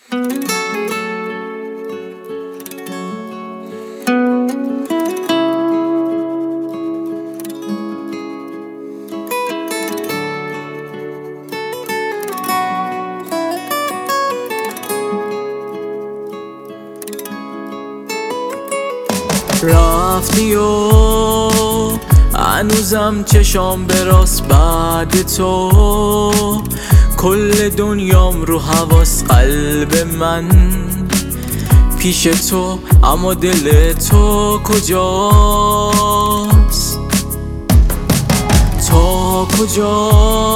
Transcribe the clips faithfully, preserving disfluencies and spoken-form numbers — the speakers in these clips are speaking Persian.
رفتی و هنوزم چشام به راست بعد تو، کل دنیام رو حواس قلب من پیش تو، اما دل تو کجاست؟ تا کجا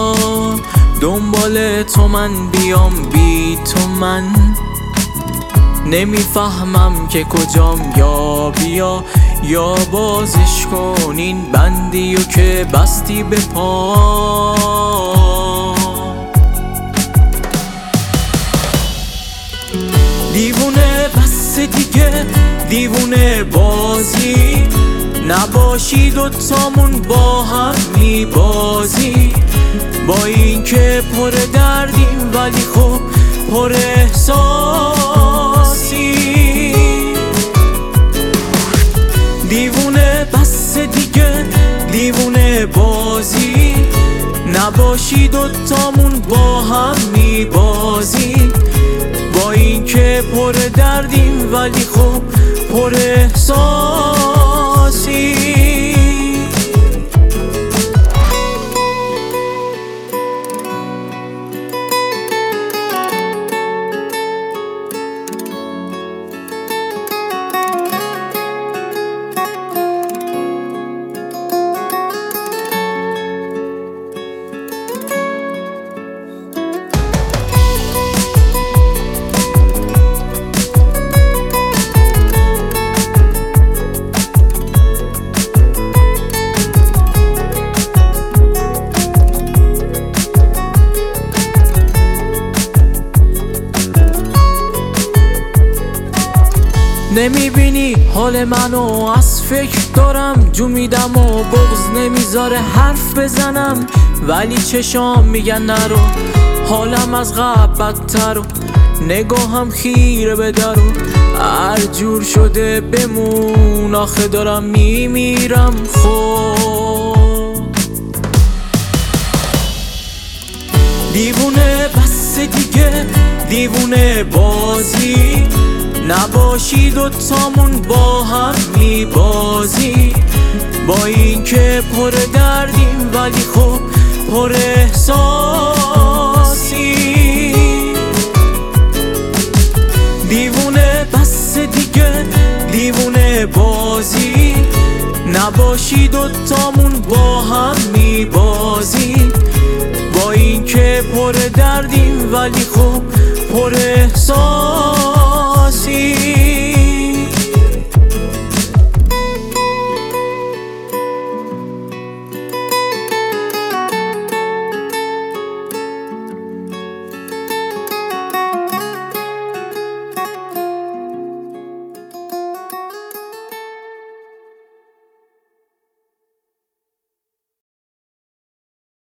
دنبال تو من بیام بی تو؟ من نمیفهمم که کجام، یا بیا یا بازش کن این بندی و که بستی به پا. دیوونه بس دیگه، دیوونه بازی نباشی، دوتامون با هم میبازی، با این که پر دردیم ولی خب پر احساسی. دیوونه بس دیگه، دیوونه بازی نباشی، دوتامون با هم میبازی، با این که پر دردیم ولی خب پر احساسی. نمیبینی حال منو؟ از فکر دارم جو میدم و بغض نمیذاره حرف بزنم، ولی چشام میگن نرو، حالم از قبل بدتر و نگاهم خیره به در و هر جور شده بمون، آخه دارم میمیرم. خب دیوونه بس دیگه، دیوونه بازی نباشی، دوتامون با هم میبازی، با این که پر دردیم ولی خب پر احساسی. دیوونه بس دیگه، دیوونه بازی نباشی، دوتامون با هم میبازی، با این که پر دردیم ولی خب پر احساسی.